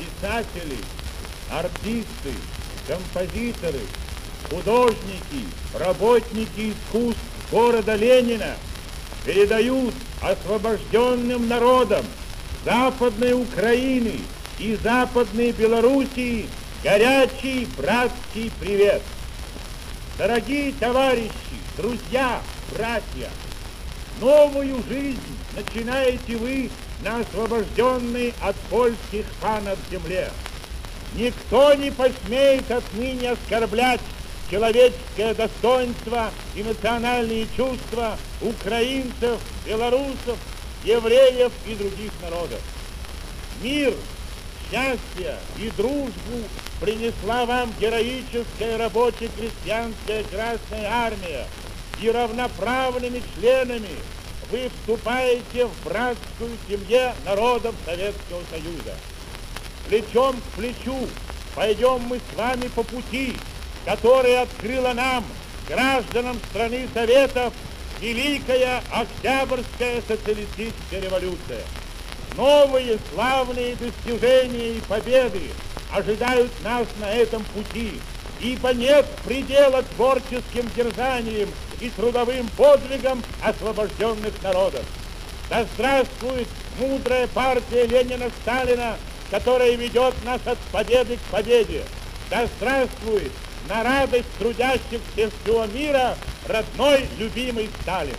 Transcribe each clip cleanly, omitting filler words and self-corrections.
писатели, артисты, композиторы, художники, работники искусств города Ленина передают освобожденным народам Западной Украины и Западной Белоруссии горячий братский привет. Дорогие товарищи, друзья, братья, новую жизнь начинаете вы на освобожденной от польских ханов земле. Никто не посмеет отныне оскорблять человеческое достоинство и национальные чувства украинцев, белорусов, евреев и других народов. Мир, счастье и дружбу принесла вам героическая рабоче-крестьянская Красная Армия, и равноправными членами вы вступаете в братскую семью народов Советского Союза. Плечом к плечу пойдем мы с вами по пути, который открыла нам, гражданам страны Советов, Великая Октябрьская социалистическая революция. Новые славные достижения и победы ожидают нас на этом пути, ибо нет предела творческим дерзанием и трудовым подвигам освобожденных народов. Да здравствует мудрая партия Ленина-Сталина, которая ведет нас от победы к победе. Да здравствует на радость трудящихся всего мира родной любимый Сталин.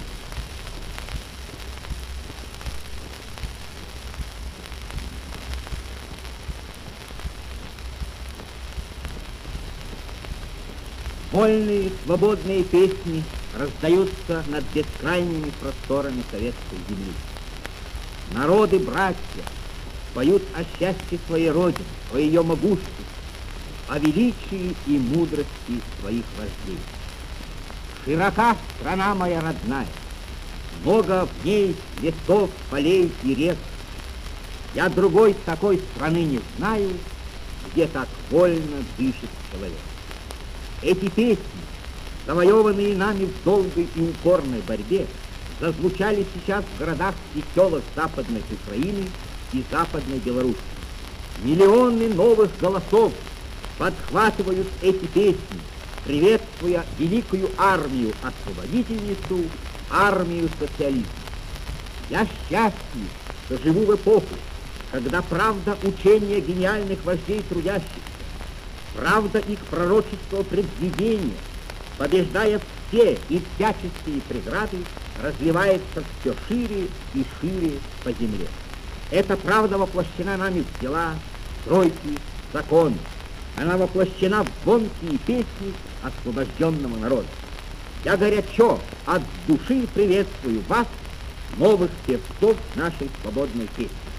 Вольные, свободные песни раздаются над бескрайними просторами советской земли. Народы-братья поют о счастье своей Родины, о ее могуществе, о величии и мудрости своих вождей. Широка страна моя родная, много в ней лесов, полей и рек. Я другой такой страны не знаю, где так вольно дышит человек. Эти песни, завоеванные нами в долгой и упорной борьбе, зазвучали сейчас в городах и селах Западной Украины и Западной Белоруссии. Миллионы новых голосов подхватывают эти песни, приветствуя великую армию-освободительницу, армию социализма. Я счастлив, что живу в эпоху, когда правда учения гениальных вождей трудящихся, правда их пророческого предвидения, побеждая все и всяческие преграды, разливается все шире и шире по земле. Эта правда воплощена нами в дела, стройки, законы. Она воплощена в звонкие песни освобожденного народа. Я горячо от души приветствую вас, новых певцов нашей свободной песни.